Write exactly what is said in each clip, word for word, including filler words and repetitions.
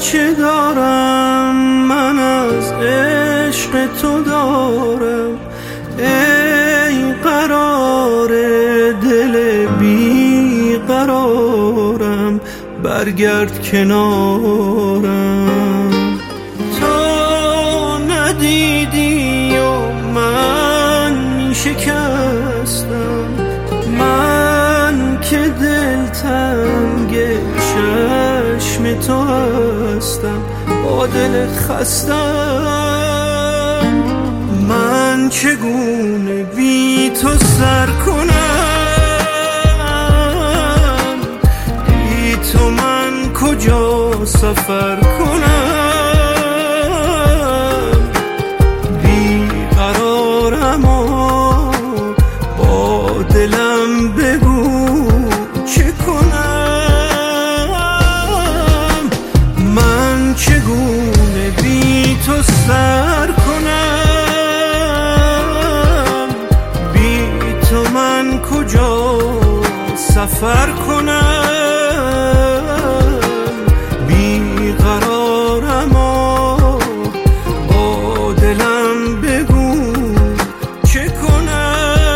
چه دارم من از عشق تو دارم، ای قرار دل بی قرارم، برگرد کنارم. تو ندیدی و من می شکستم، من که دلتنگ چشم تو هستم، با دل خستم. من چگونه بی تو سر کنم، بی تو من کجا سفر کنم. بی قرارم و با دلم بگو چه کنم. من چگونه بی تو سر کنم، بی تو من کجا سفر کنم. بی قرارم و با دلم بگو چه کنم.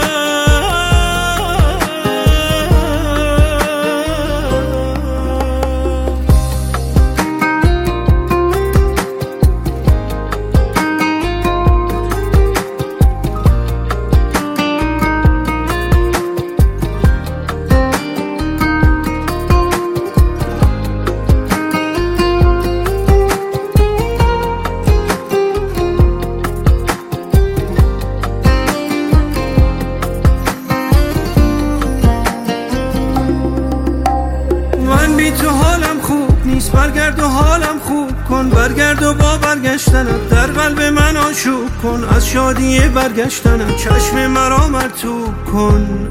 بی تو حالم خوب نیست، برگرد و حالم خوب کن، برگرد و با برگشتنت در قلب من آشوب کن. از شادی برگشتنت چشم مرا مرطوب کن.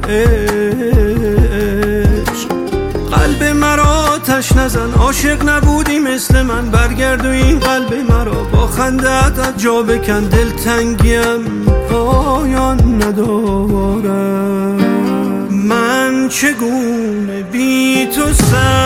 عشق قلب مرا آتش نزن، عاشق نبودی مثل من، برگرد و این قلب مرا با خنده‌ات از جا بکن. دلتنگیم پایان ندارم، من چگونه بی تو سر